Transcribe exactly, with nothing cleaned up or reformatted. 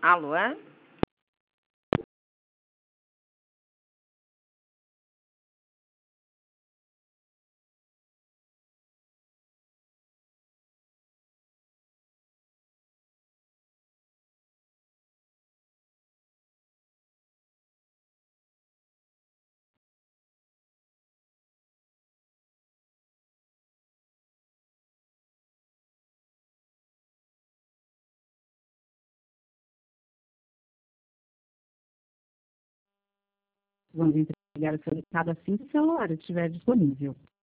Alô? Vamos entregar o seu recado assim que o celular estiver disponível.